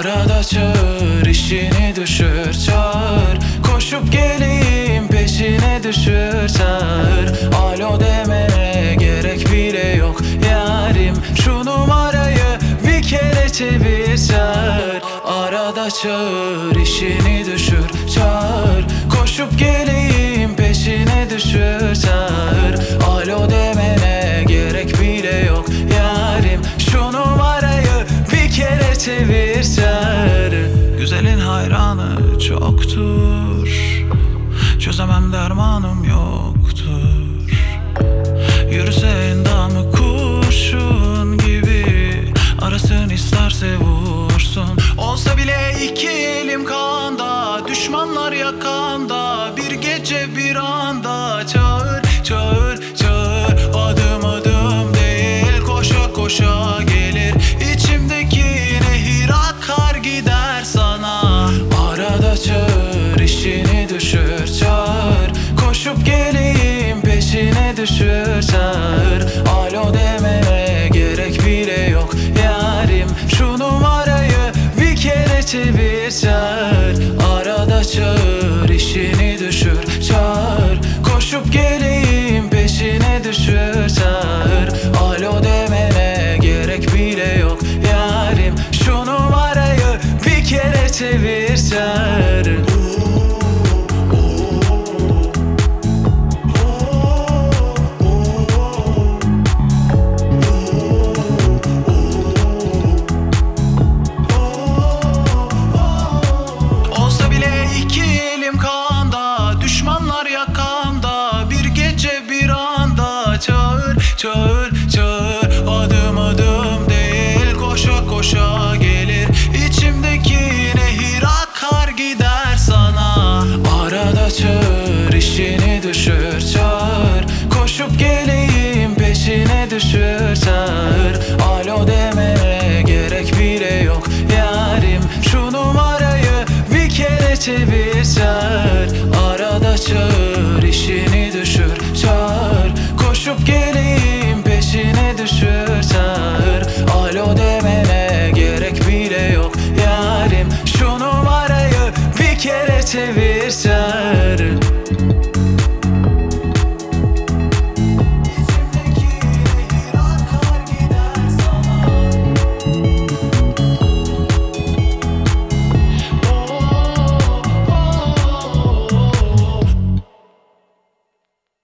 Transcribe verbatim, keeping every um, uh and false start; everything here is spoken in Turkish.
Arada çağır, işini düşür, çağır. Koşup geleyim, peşine düşür, çağır. Alo demene gerek bile yok yarim. Şu numarayı bir kere çevir, çağır. Arada çağır, işini düşür, çağır. Koşup geleyim, peşine düşür, çağır. Alo demene gerek bile yok yarim. Şu numarayı bir kere çevir, çağır. Güzelin hayranı çoktur, çözemem dermanım yoktur. Yürüse endamı kurşun gibi, arasın isterse vursun. Olsa bile iki elim kanda, düşmanlar yakanda. Bir gece bir anda çağır, çağır, çağır. Adım adım değil, koşa koşa gelir. İçimdeki nehir akar gider sana. Arada çağır, işini düşür, çağır. Koşup geleyim, peşine düşür, çağır. Alo demene gerek bile yok yarim. Şu numarayı bir kere çevir, çağır. Arada çağır, işini düşür, çağır. Koşup geleyim, peşine düşür, çağır. Alo demene gerek bile yok yarim. Şu numarayı bir kere çevir, çağır. Olsa bile iki elim kanda, düşmanlar yakamda. Bir gece bir anda çağır, çağır, çağır. Adım adım değil, koşa koşa gelir. İçimdeki nehir akar gider sana. Arada çağır, işini düşür, çağır. Koşup geleyim, peşine düşür, çağır. Alo demene gerek bile yok yarim. Şu numarayı bir kere çevir, çağır.